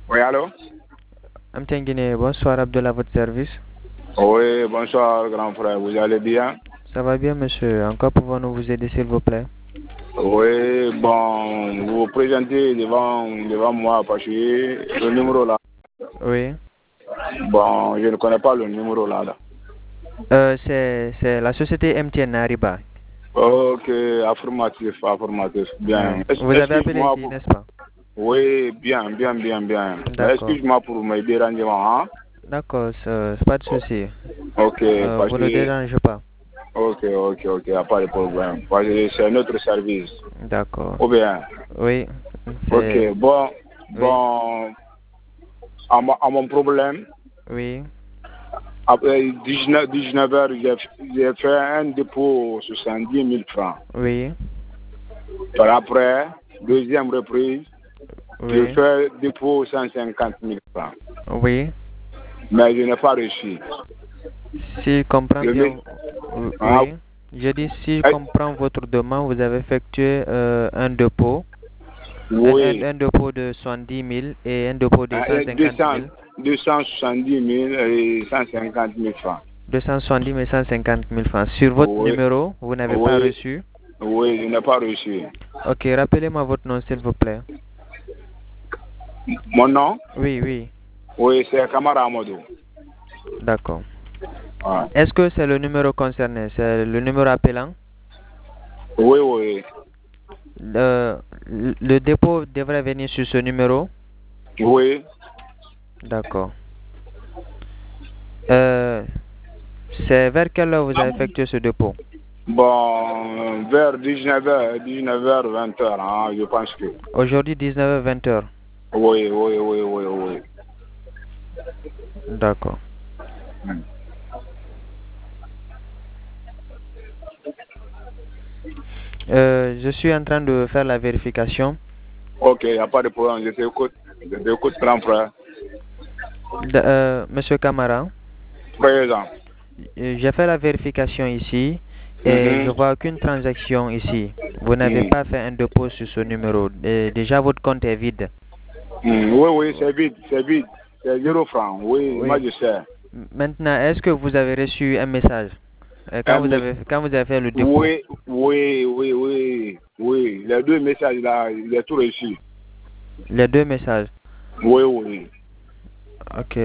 Oui, allô? Amtengine, bonsoir Abdullah, votre service. Oui, bonsoir, grand frère. Vous allez bien? Ça va bien, monsieur. Encore pouvons-nous vous aider, s'il vous plaît? Oui, bon, vous vous présentez devant moi parce que le numéro là, Oui. bon, je ne connais pas le numéro là. C'est la société MTN Ariba. Ok, affirmatif, bien. Vous avez appelé Excuse-moi ici, pour... n'est-ce pas? Oui, bien. Mais D'accord. excuse-moi pour mes dérangements, hein? D'accord, pas de souci. Ok, parce Vous ne que... dérangez pas. Ok, y a pas de problème. Parce que c'est notre service. D'accord. Ou bien? Oui, Ok, c'est... Oui, à mon problème, oui, après 19 heures, j'ai fait un dépôt 70 000 francs. oui, Par après, deuxième reprise, je oui, fais dépôt 150 000 francs. oui. Mais je n'ai pas reçu. Si je comprends Le bien, mé- ah, oui. Je dis, si je eh, comprends votre demande, vous avez effectué un dépôt. oui, Un dépôt de 70 000 et un dépôt de 150 000. 270 000 et 150 000 francs. 270 000 et 150 000 francs. Sur votre Oui, numéro, vous n'avez pas oui, reçu. oui, je n'ai pas reçu. Ok, rappelez-moi votre nom, s'il vous plaît. Mon nom? Oui, oui, Oui, c'est Kamara Amadou. d'accord. Ouais. Est-ce que c'est le numéro concerné? C'est le numéro appelant? Oui. Le, le dépôt devrait venir sur ce numéro? Oui. D'accord. Euh, c'est vers quelle heure vous avez effectué ce dépôt? Bon, vers 19h, 20h, hein, je pense que. Aujourd'hui, 19h, 20h. Oui. D'accord. Je suis en train de faire la vérification. Ok, il n'y a pas de problème, je t'écoute. Je t'écoute, grand frère. Monsieur Camara, Présent. j'ai fait la vérification ici et je Mhm. vois aucune transaction ici. Vous n'avez Mhm. pas fait un dépôt sur ce numéro. Déjà, votre compte est vide. Oui, c'est vide. C'est 0 francs. Oui, moi Oui. je sais. Maintenant, est-ce que vous avez reçu un message Un mes- quand vous avez fait le dépôt? Oui. Les deux messages là, il est tout reçu. Les deux messages. Oui. Ok.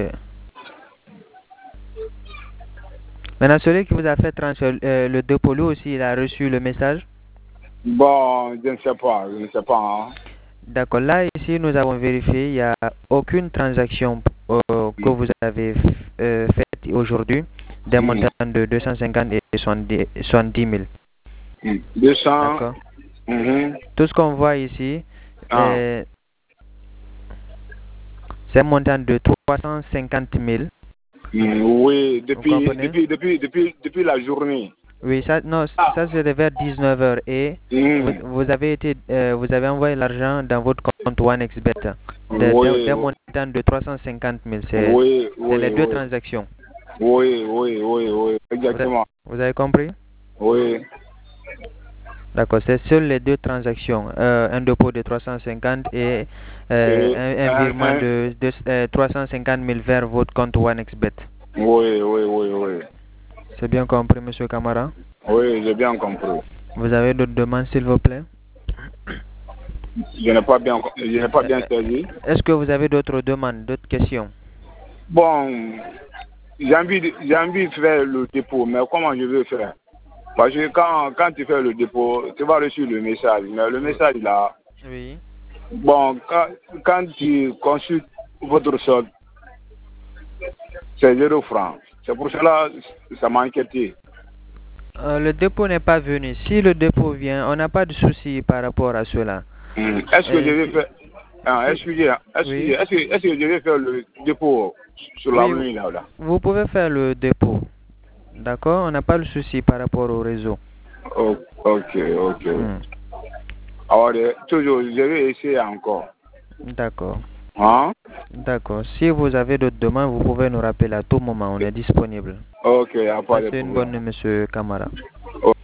Maintenant, celui qui vous a fait le dépôt, lui aussi, il a reçu le message? Bon, je ne sais pas, hein. D'accord. Là, ici, nous avons vérifié, il n'y a aucune transaction que vous avez faite aujourd'hui d'un Mhm. montant de 250 et 70 000. 200. D'accord. Mhm. Tout ce qu'on voit ici, Ah. euh, c'est un montant de 350 000. Oui, Vous comprenez? depuis la journée. Oui, ça, non, ça c'était vers 19 heures et Mhm. vous avez envoyé l'argent dans votre compte OneXBet Oui, d'un montant de 350 000. oui, C'est les oui, deux oui. transactions. Vous, Exactement. vous avez compris? Oui. D'accord, c'est sur les deux transactions, un dépôt de 350 et Et un virement de 350 000 vers votre compte OneXBet. oui. C'est bien compris, Monsieur Camara? Oui, j'ai bien compris. Vous avez d'autres demandes, s'il vous plaît? Je n'ai pas bien saisi. Est-ce que vous avez d'autres demandes, d'autres questions? Bon, j'ai envie de faire le dépôt, mais comment je vais faire? Parce que quand tu fais le dépôt, tu vas reçu le message. Mais le message là, Oui. bon, quand tu consultes votre solde, c'est 0 francs. C'est pour cela que ça m'a inquiété. Le dépôt n'est pas venu. Si le dépôt vient, on n'a pas de souci par rapport à cela. Est-ce que je vais Si, faire, si, oui, est-ce que je vais faire le dépôt sur oui, l'avenue là? vous pouvez faire le dépôt. D'accord? On n'a pas de souci par rapport au réseau. Oh, ok. Hmm. Alors, toujours, je vais essayer encore. D'accord. Hein? D'accord. Si vous avez d'autres demandes, vous pouvez nous rappeler à tout moment. On est disponible. Ok, il n'y a pas de Passez une bonne problème. nuit, Monsieur Camara.